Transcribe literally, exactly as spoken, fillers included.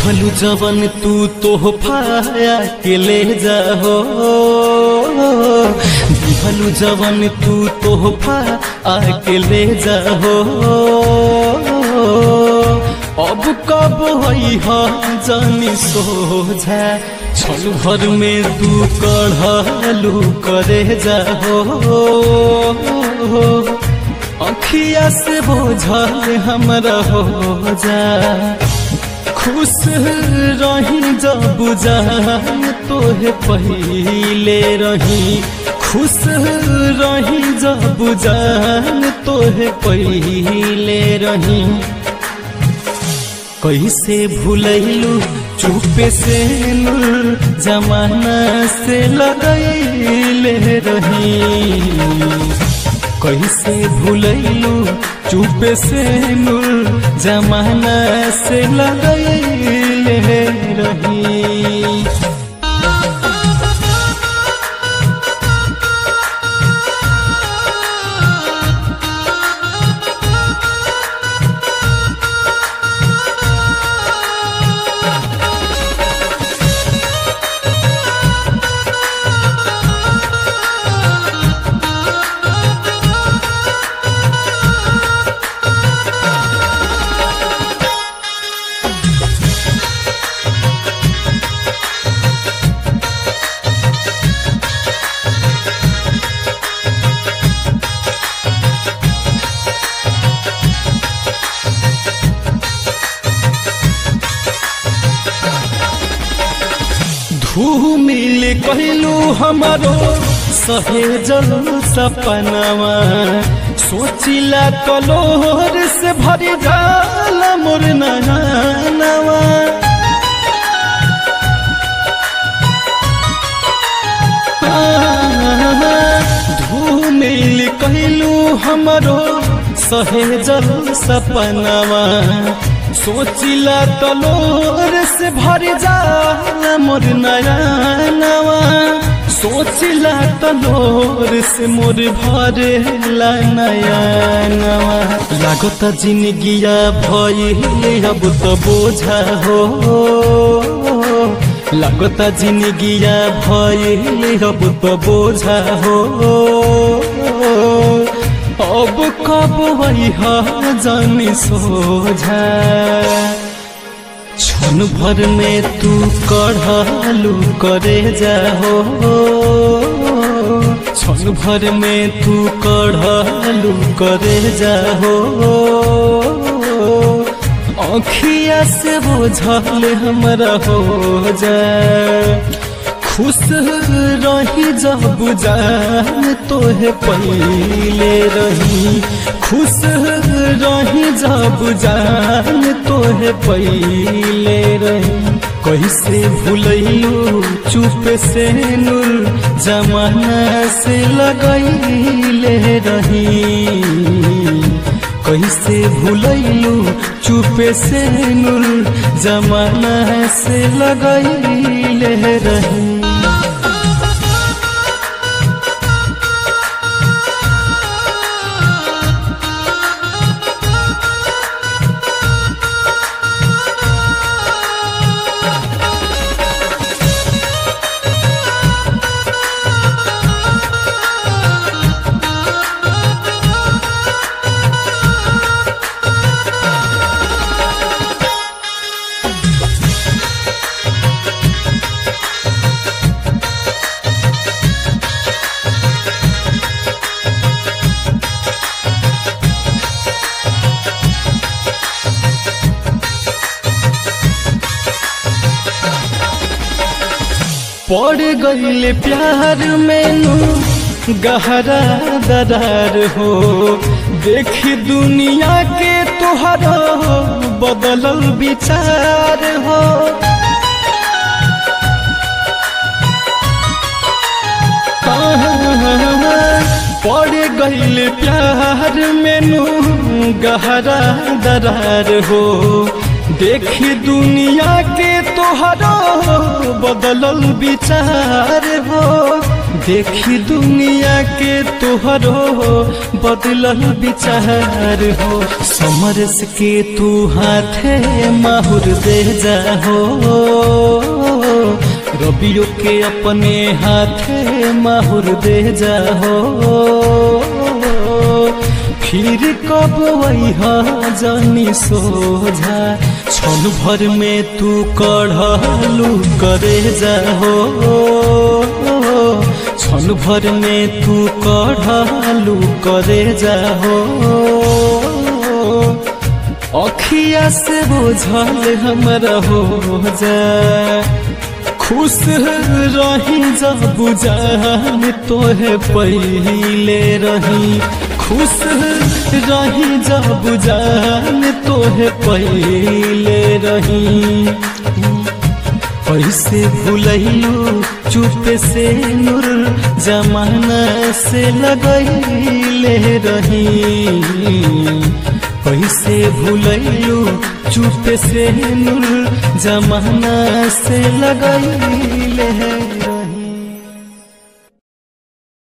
दिहलु जवन तू तोहफा के ले जाहो, दिहलु जवन तू तोहफा आके ले जाहो। अब कब होई हा जानी सोझा, क्षण भर में तू कढ़लू करे जाहो। अखिया से बोझल हमरा हो जा, खुश रही जब जान तोहे पहिले रही, खुश रही जब जान तोहे पहिले रही। कैसे भूलैलू चुपे से नूर जमाना से लगैले रही, कैसे भूलैलू चुपे से नूर जमाना से लगैले रही। मिल कहलू हमारो सहेजल सपनावा, सोचिला कलोर से भरी जाला मोर नयनवा। धूमिल कहलू हमारो सहेजल सपनावा, सोचिला तलोर से भर जाला मोर नयनवा। सोचिला तलोर से मोर भरेला नयनवा। लागता जिंदगिया भइले अब तो बोझा हो, लागता जिंदगिया भइले अब तो बोझा हो। अब कब वही जानी सोझा, क्षण भर में तू कढ़लू करे जाहो, क्षण भर में तू कढ़लू करे जाहो। अखिया से बोझल हमरा हो जा, खुश रही जब जान तोहे पहिले रही, खुश रही जब जान तोहे पहिले रही। कैसे भूलैलू चुप से नूर जमाना से लगैले रही, कैसे भूलैलू चुप से नूर जमाना से लगैले रही। पड़ गईले प्यार में नू गहरा दरार हो, देखी दुनिया के तुहरा बदलल विचार हो। पड़ गईले प्यार में नू गहरा दरार हो, देखी दुनिया के तोहरा बदलल विचार हो, देखी दुनिया के तोहरो बदलल विचार हो। समरस के तू हाथे माहुर दे जा हो, रबियो के अपने हाथे माहुर दे जा हो। फिर कब वही जानी सोझा, क्षण भर में तू कढ़लू करे जा हो, क्षण भर में तू कढ़लू करे जा हो। अखिया से बोझल हमरा हो जा, खुश रही जब बुझान तोहे पहले रही, खुश रही जब बुझान तोहे पहले रही। कैसे भूलैलू चुप से नूर जमाना से लगैले रही, कैसे भूलैलू चुप से नूर जमाना से लगैले रही।